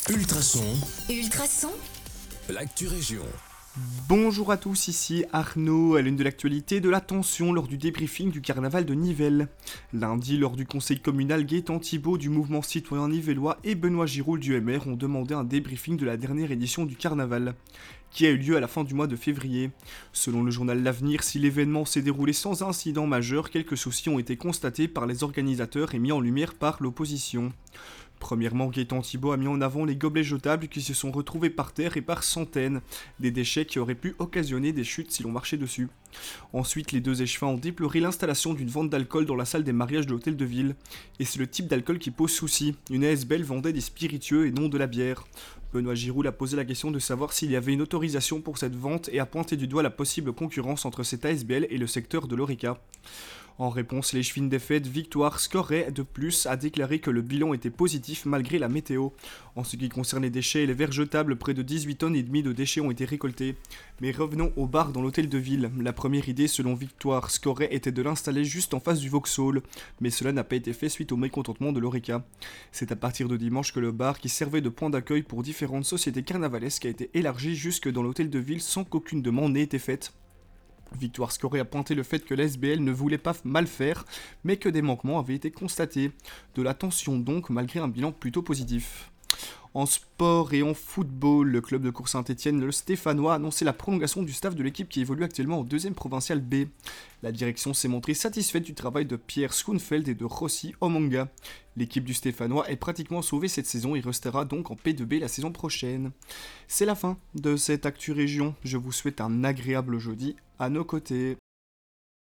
Ultrason, Ultrason, l'actu région. Bonjour à tous, ici Arnaud, à l'une de l'actualité de la tension lors du débriefing du carnaval de Nivelles. Lundi, lors du conseil communal, Gaëtan Thibault du mouvement citoyen nivellois et Benoît Giroul du MR ont demandé un débriefing de la dernière édition du carnaval, qui a eu lieu à la fin du mois de février. Selon le journal L'Avenir, si l'événement s'est déroulé sans incident majeur, quelques soucis ont été constatés par les organisateurs et mis en lumière par l'opposition. Premièrement, Gaëtan Thibault a mis en avant les gobelets jetables qui se sont retrouvés par terre et par centaines, des déchets qui auraient pu occasionner des chutes si l'on marchait dessus. Ensuite, les deux échevins ont déploré l'installation d'une vente d'alcool dans la salle des mariages de l'hôtel de ville. Et c'est le type d'alcool qui pose souci. Une ASBL vendait des spiritueux et non de la bière. Benoît Giroul a posé la question de savoir s'il y avait une autorisation pour cette vente et a pointé du doigt la possible concurrence entre cette ASBL et le secteur de l'Horeca. En réponse, l'échevine des fêtes Victoire Scoret de plus a déclaré que le bilan était positif malgré la météo. En ce qui concerne les déchets et les verres jetables, près de 18 tonnes et demie de déchets ont été récoltés. Mais revenons au bar dans l'hôtel de ville. La première idée selon Victoire Scoret était de l'installer juste en face du Vauxhall, mais cela n'a pas été fait suite au mécontentement de l'Horeca. C'est à partir de dimanche que le bar, qui servait de point d'accueil pour différentes sociétés carnavalesques, a été élargi jusque dans l'hôtel de ville sans qu'aucune demande n'ait été faite. Victoire Scoret a pointé le fait que l'ASBL ne voulait pas mal faire, mais que des manquements avaient été constatés. De la tension donc, malgré un bilan plutôt positif. En sport et en football, le club de course Saint-Etienne, le Stéphanois, a annoncé la prolongation du staff de l'équipe qui évolue actuellement en 2e provinciale B. La direction s'est montrée satisfaite du travail de Pierre Schoenfeld et de Rossi Omanga. L'équipe du Stéphanois est pratiquement sauvée cette saison et restera donc en P2B la saison prochaine. C'est la fin de cette Actu Région. Je vous souhaite un agréable jeudi à nos côtés.